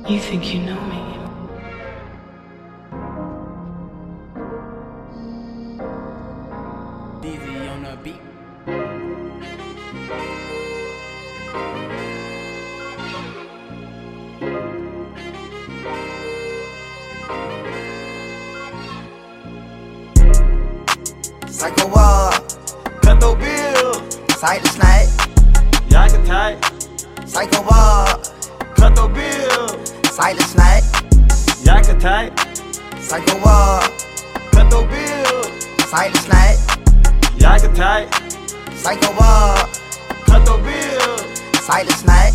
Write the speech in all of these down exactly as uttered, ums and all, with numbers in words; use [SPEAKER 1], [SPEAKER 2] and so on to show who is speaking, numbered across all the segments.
[SPEAKER 1] You think you know me?
[SPEAKER 2] D Z on the beat.
[SPEAKER 3] Psycho Wall,
[SPEAKER 4] Cut those bills,
[SPEAKER 3] Sight the Snake,
[SPEAKER 4] y'all can tight.
[SPEAKER 3] Psycho Wall,
[SPEAKER 4] Cut those bills,
[SPEAKER 3] Sight the Snake,
[SPEAKER 4] y'all can tight.
[SPEAKER 3] Psycho Wall,
[SPEAKER 4] Cut those bills,
[SPEAKER 3] Sight the Snake,
[SPEAKER 4] y'all can tight.
[SPEAKER 3] Psycho Wall,
[SPEAKER 4] Cut those bills,
[SPEAKER 3] Sight the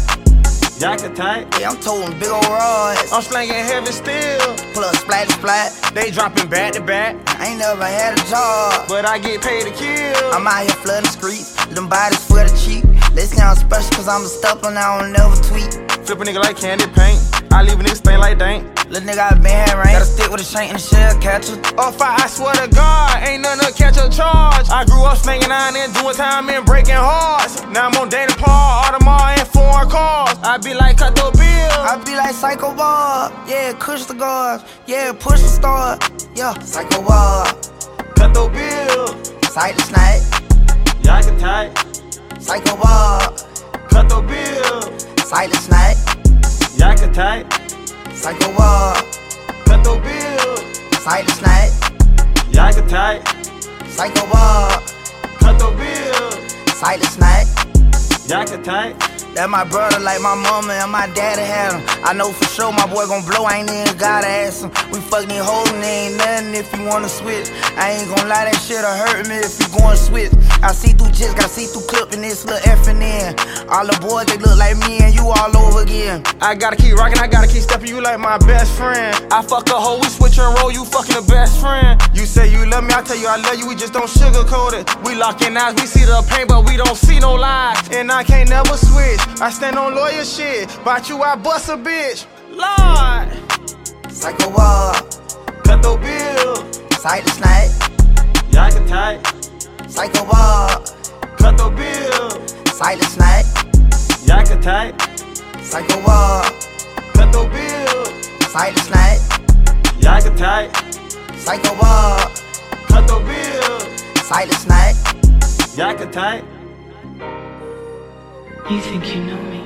[SPEAKER 3] Snake.
[SPEAKER 4] y'all can tight.
[SPEAKER 3] Yeah, I'm toting big ol' rods,
[SPEAKER 4] I'm slanging heavy steel.
[SPEAKER 3] pull up splat splat.
[SPEAKER 4] They dropping back to back,
[SPEAKER 3] I ain't never had a job,
[SPEAKER 4] but I get paid to kill.
[SPEAKER 3] I'm out here flooding the streets, them bodies for the cheap. They sound special cause I'm a stepper and I don't never tweet.
[SPEAKER 4] Flip a nigga like candy paint. I leave a nigga stain like dank.
[SPEAKER 3] Little nigga I been rain, gotta stick with a shank and a shell catcher.
[SPEAKER 4] Off I, I swear to God, ain't nothing to catch a charge. I grew up slinging iron and doing time and breaking hearts. Now I'm on Dana Paul, Audemars, and foreign cars. I be like cut those bills.
[SPEAKER 3] I be like Psycho Wall, yeah, push the guards, yeah, push the star, yeah, Psycho Wall,
[SPEAKER 4] Cut those bills,
[SPEAKER 3] Sight the Snake,
[SPEAKER 4] y'all can tight.
[SPEAKER 3] Psycho Wall,
[SPEAKER 4] Cut those bills,
[SPEAKER 3] Sight the Snake,
[SPEAKER 4] y'all can tight.
[SPEAKER 3] Psycho Wall,
[SPEAKER 4] Cut those bills,
[SPEAKER 3] Sight the Snake,
[SPEAKER 4] y'all can tight.
[SPEAKER 3] Psycho Wall,
[SPEAKER 4] Cut those bills,
[SPEAKER 3] Sight the Snake.
[SPEAKER 4] y'all can tight.
[SPEAKER 3] That my brother like my mama and my daddy had him. I know for sure my boy gon' blow, I ain't even gotta ask him. We fucking holding, ain't nothing if you wanna switch. I ain't gon' lie, that shit'll hurt me if you goin' switch. I see through chicks, got see through clip in this little effing in. All the boys, they look like me and you all over again.
[SPEAKER 4] I gotta keep rocking, I gotta keep stepping, you like my best friend. I fuck a hoe, we switch and roll, you fucking the best friend. You say you love me, I tell you I love you, we just don't sugarcoat it. We locking eyes, we see the pain, but we don't see no lies. And I can't never switch, I stand on lawyer shit. Bought you, I bust a bitch. Lord,
[SPEAKER 3] Psycho Wall,
[SPEAKER 4] cut those bills,
[SPEAKER 3] Sight the Snake,
[SPEAKER 4] y'all can tight.
[SPEAKER 3] Psycho Wall,
[SPEAKER 4] Cut those bills,
[SPEAKER 3] Sight the Snake,
[SPEAKER 4] y'all can tight.
[SPEAKER 3] Psycho Wall,
[SPEAKER 4] Cut those bills,
[SPEAKER 3] Sight the Snake,
[SPEAKER 4] y'all can tight.
[SPEAKER 3] Psycho Wall,
[SPEAKER 4] Cut those bills,
[SPEAKER 3] Sight the Snake.
[SPEAKER 4] y'all can tight.
[SPEAKER 1] You think you know me?